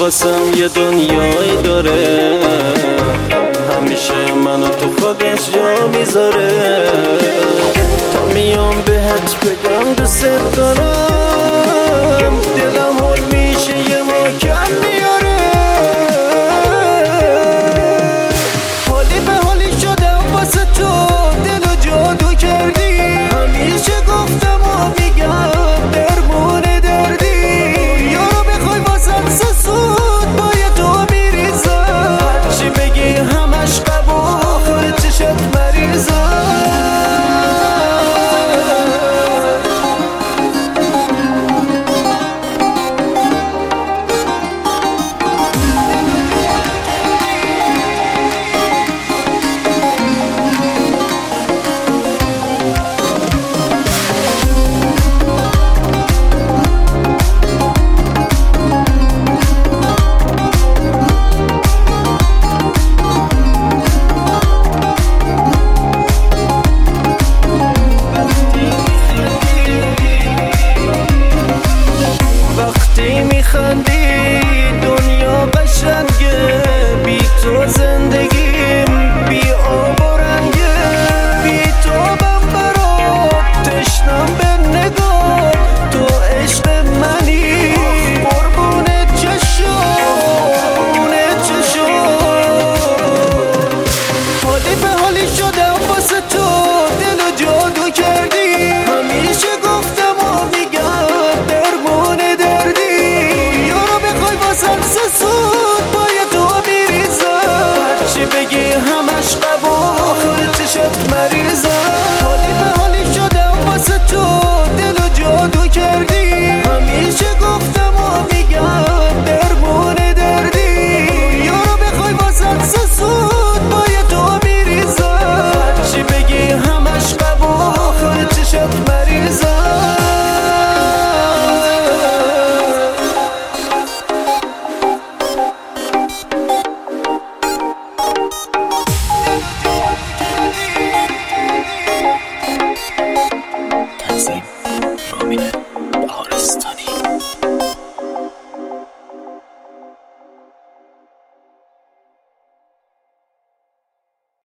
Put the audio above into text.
واسم یه دنیایی داره، همیشه منو تو خودش جا میذاره. تا میام بهت بگم دوست دارم، دلم حال میشه یه محکم میاره. حالی به حالی شدم واسه تو، دلو جادو کردی. همیشه گفتم و میگم درمون دردی، یارو بخوای واسم سسود باید تو میریزم. هرچی بگی همش قبول، آخر چشت مریضم. میخندی دنیا قشنگه، بی تو زندگیم بی آب و رنگه. بی تو من برات تشنم به نگاه، تو عشق منی قربون چشم. حالی به حالی شدم واسه تو، دلو جادو کردی. همیشه گفتم و میگم درمون سسود باید تو میریزم. هرچی بگی همش قبول، آخر چشت مریضم.